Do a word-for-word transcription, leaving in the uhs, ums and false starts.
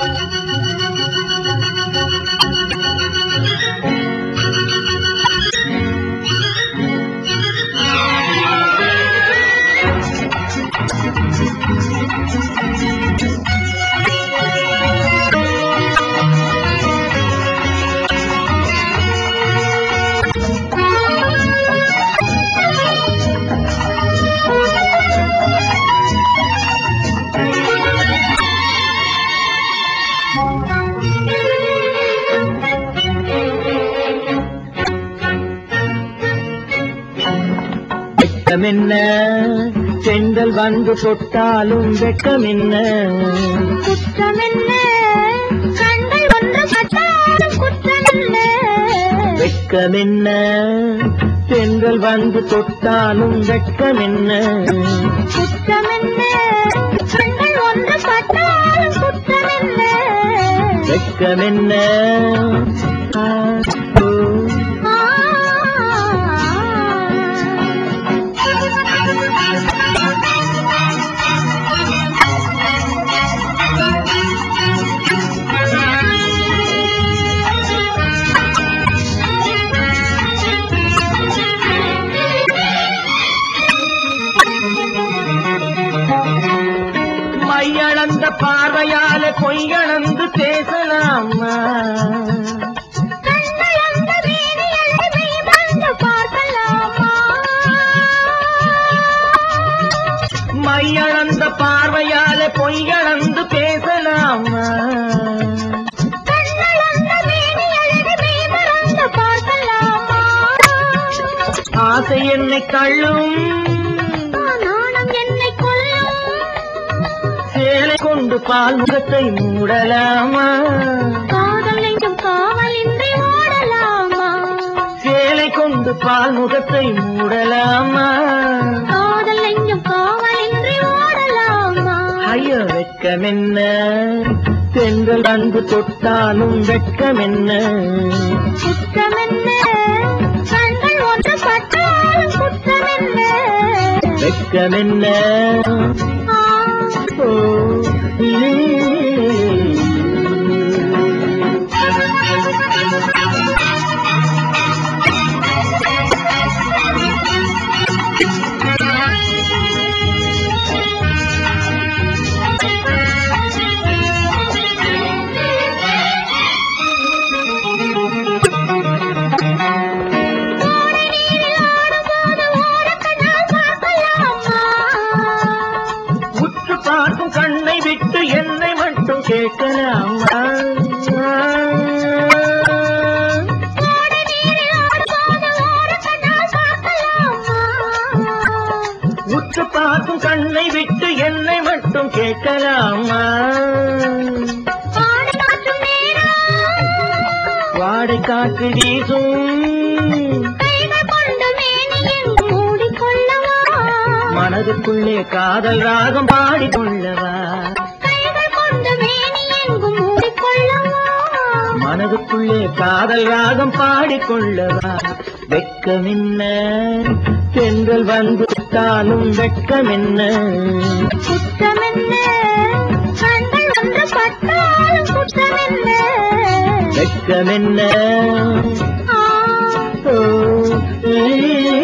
வெட்கமென்ன செங்கல் வந்து தொட்டாலும் வெட்கமென்ன குற்றமென்ன கண்கள் ஒன்று பட்டாலும் குற்றமென்ன வெட்கமென்ன செங்கல் வந்து தொட்டாலும் வெட்கமென்ன குற்றமென்ன கண்கள் ஒன்று பட்டாலும் குற்றமென்ன வெட்கமென்ன ஆ, ஓ. மையளந்த பார்வையால பொய்யளந்து பேசலாமா கண்களந்த வீதியழகை வந்து பார்க்கலாமா மையளந்த பார்வையால பொய்யளந்து பேசலாமா கண்களந்த வீதியழகை வந்து பார்க்கலாமா ஆசை என்னை தள்ளும் நாணம் என்னை கொல்லும் சேலை கொண்டு பால் முகத்தை மூடலாமா காதல் நெஞ்சும் காவலின்றி ஓடலாமா சேலை கொண்டு பால் முகத்தை மூடலாமா காதல் நெஞ்சும் காவலின்றி ஓடலாமா ஐயோ வெட்கமென்ன செங்கல் வந்து தொட்டாலும் வெட்கமென்ன குற்றமென்ன கண்கள் ஒன்று பட்டாலும் குற்றமென்ன வெட்கமென்ன ஆ ஓ, ஈ. உற்று பார்க்கும் கண்ணை விட்டு என்னை மட்டும் கேட்கலாமா உற்று பார்க்கும் கண்ணை விட்டு என்னை மட்டும் கேட்கலாமா வாடை காற்று வீசும் மனதுக்குள்ளே காதல் ராகம் பாடிக்கொள்ளவா மனதுக்குள்ளே காதல் ராகம் பாடிக்கொள்ளவா வெட்கமென்ன செங்கல் வந்து விட்டாலும் வெட்கமென்ன வெட்கமென்ன ஓ, ஈ.